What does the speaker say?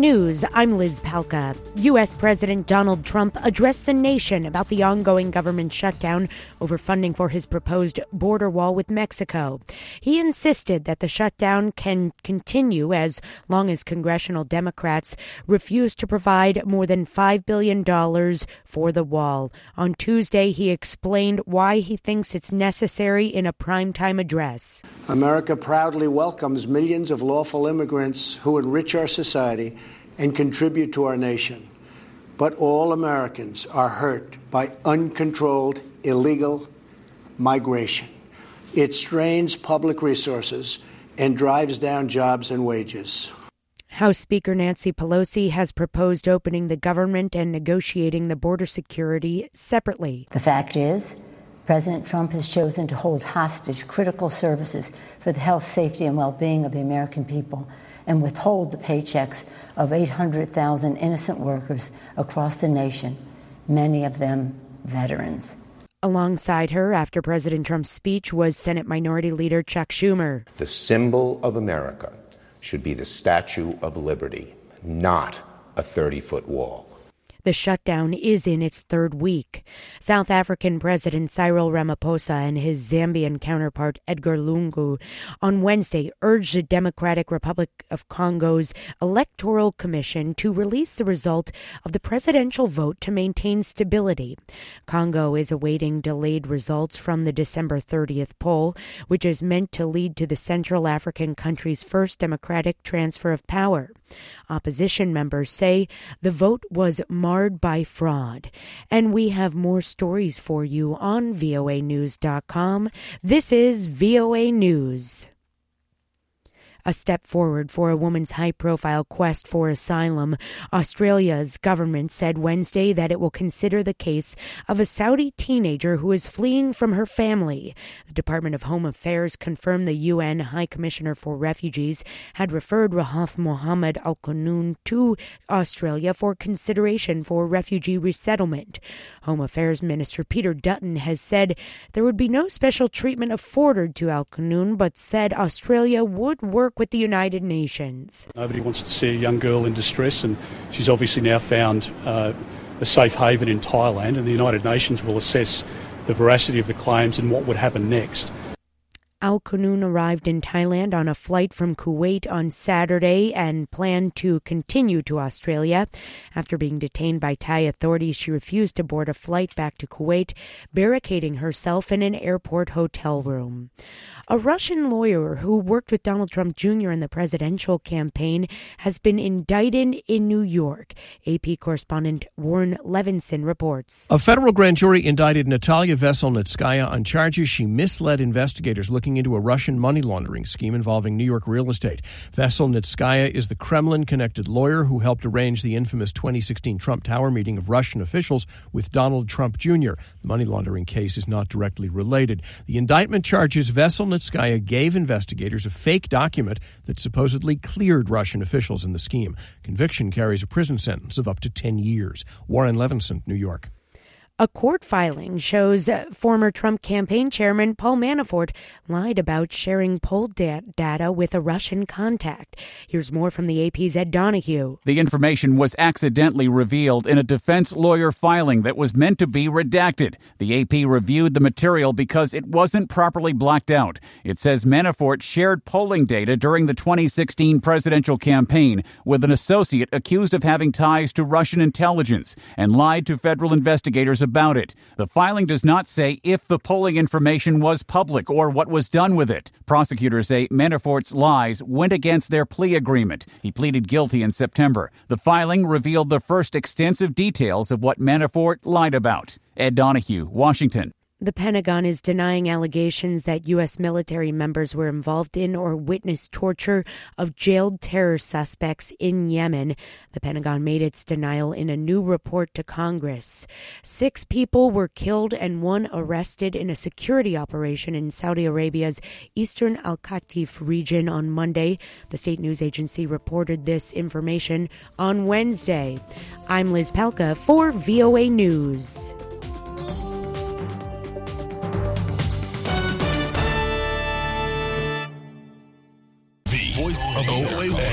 News, I'm Liz Palka. U.S. President Donald Trump addressed the nation about the ongoing government shutdown over funding for his proposed border wall with Mexico. He insisted that the shutdown can continue as long as congressional Democrats refuse to provide more than $5 billion for the wall. On Tuesday, he explained why he thinks it's necessary in a primetime address. America proudly welcomes millions of lawful immigrants who enrich our society and contribute to our nation. But all Americans are hurt by uncontrolled illegal migration. It strains public resources and drives down jobs and wages. House Speaker Nancy Pelosi has proposed opening the government and negotiating the border security separately. The fact is, President Trump has chosen to hold hostage critical services for the health, safety, and well-being of the American people and withhold the paychecks of 800,000 innocent workers across the nation, many of them veterans. Alongside her, after President Trump's speech, was Senate Minority Leader Chuck Schumer. The symbol of America should be the Statue of Liberty, not a 30-foot wall. The shutdown is in its third week. South African President Cyril Ramaphosa and his Zambian counterpart Edgar Lungu on Wednesday urged the Democratic Republic of Congo's Electoral Commission to release the result of the presidential vote to maintain stability. Congo is awaiting delayed results from the December 30th poll, which is meant to lead to the Central African country's first democratic transfer of power. Opposition members say the vote was marred by fraud. And we have more stories for you on voanews.com. This is VOA News. A step forward for a woman's high-profile quest for asylum. Australia's government said Wednesday that it will consider the case of a Saudi teenager who is fleeing from her family. The Department of Home Affairs confirmed the UN High Commissioner for Refugees had referred Rahaf Mohammed Al Qunun to Australia for consideration for refugee resettlement. Home Affairs Minister Peter Dutton has said there would be no special treatment afforded to Al Qunun, but said Australia would work with the United Nations. Nobody wants to see a young girl in distress, and she's obviously now found a safe haven in Thailand, and the United Nations will assess the veracity of the claims and what would happen next. Al Qunun arrived in Thailand on a flight from Kuwait on Saturday and planned to continue to Australia. After being detained by Thai authorities, she refused to board a flight back to Kuwait, barricading herself in an airport hotel room. A Russian lawyer who worked with Donald Trump Jr. in the presidential campaign has been indicted in New York. AP correspondent Warren Levinson reports. A federal grand jury indicted Natalia Veselnitskaya on charges she misled investigators looking into a Russian money laundering scheme involving New York real estate. Veselnitskaya is the Kremlin-connected lawyer who helped arrange the infamous 2016 Trump Tower meeting of Russian officials with Donald Trump Jr. The money laundering case is not directly related. The indictment charges Veselnitskaya gave investigators a fake document that supposedly cleared Russian officials in the scheme. Conviction carries a prison sentence of up to 10 years. Warren Levinson, New York. A court filing shows former Trump campaign chairman Paul Manafort lied about sharing poll data with a Russian contact. Here's more from the AP's Ed Donahue. The information was accidentally revealed in a defense lawyer filing that was meant to be redacted. The AP reviewed the material because it wasn't properly blacked out. It says Manafort shared polling data during the 2016 presidential campaign with an associate accused of having ties to Russian intelligence and lied to federal investigators about it. The filing does not say if the polling information was public or what was done with it. Prosecutors say Manafort's lies went against their plea agreement. He pleaded guilty in September. The filing revealed the first extensive details of what Manafort lied about. Ed Donahue, Washington. The Pentagon is denying allegations that U.S. military members were involved in or witnessed torture of jailed terror suspects in Yemen. The Pentagon made its denial in a new report to Congress. 6 people were killed and 1 arrested in a security operation in Saudi Arabia's eastern Al-Qatif region on Monday. The state news agency reported this information on Wednesday. I'm Liz Palka for VOA News. Voice of OA.